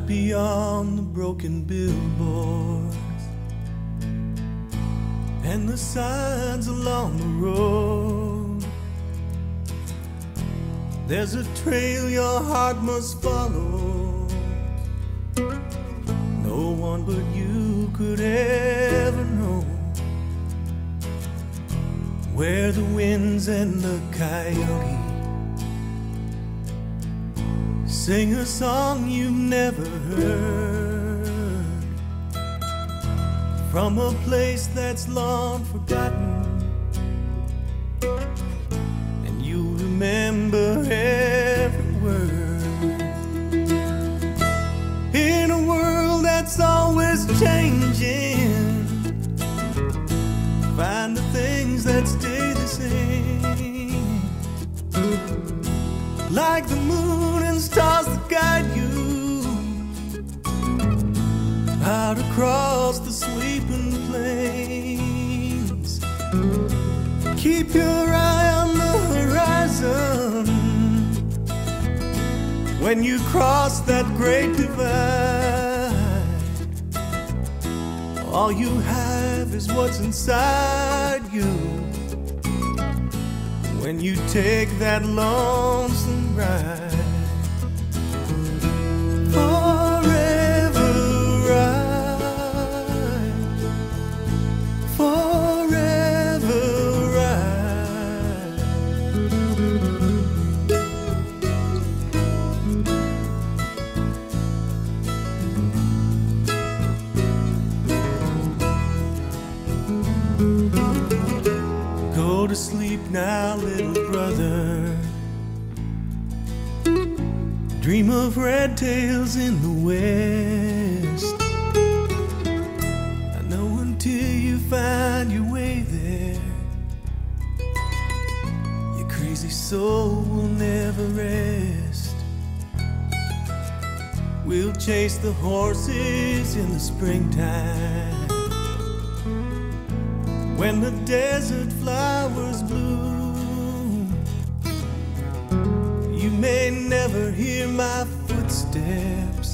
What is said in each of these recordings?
beyond the broken billboards and the signs along the road. There's a trail your heart must follow. No one but you could ever know where the winds and the coyote sing a song you've never heard, from a place that's long forgotten, and you remember every word. In a world that's always changing, find the things that stay the same, like the moon and stars that guide you out across the sleeping plains. Keep your eye on the horizon when you cross that great divide. All you have is what's inside you when you take that lonesome ride. Forever ride, forever ride. Go to sleep now, little brother. Dream of red tails in the west. I know until you find your way there, your crazy soul will never rest. We'll chase the horses in the springtime, when the desert flowers bloom. You may never hear my footsteps,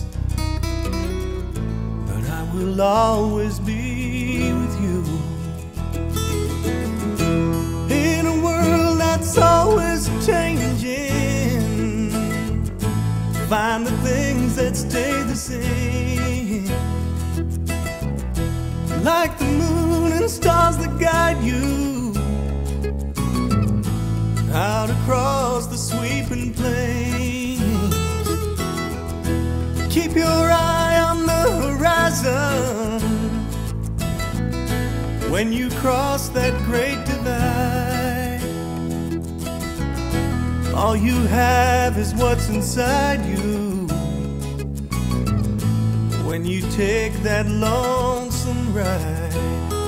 but I will always be with you. In a world that's always changing, find the things that stay the same, like the moon and stars that guide you out across the sweeping plains. Keep your eye on the horizon when you cross that great divide. All you have is what's inside you when you take that lonesome ride.